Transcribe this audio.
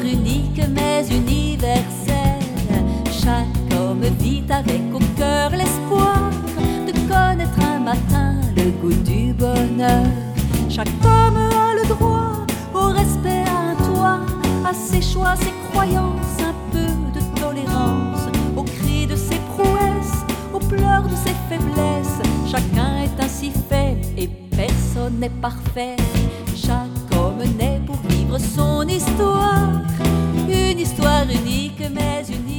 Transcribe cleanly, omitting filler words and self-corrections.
unique mais universelle. Chaque homme vit avec au cœur l'espoir de connaître un matin le goût du bonheur. Chaque homme a le droit au respect, à un toit, à ses choix, ses croyances, un peu de tolérance, aux cris de ses prouesses, aux pleurs de ses faiblesses. Chacun est ainsi fait et personne n'est parfait. Chaque homme naît pour vivre son histoire, une histoire unique mais unique.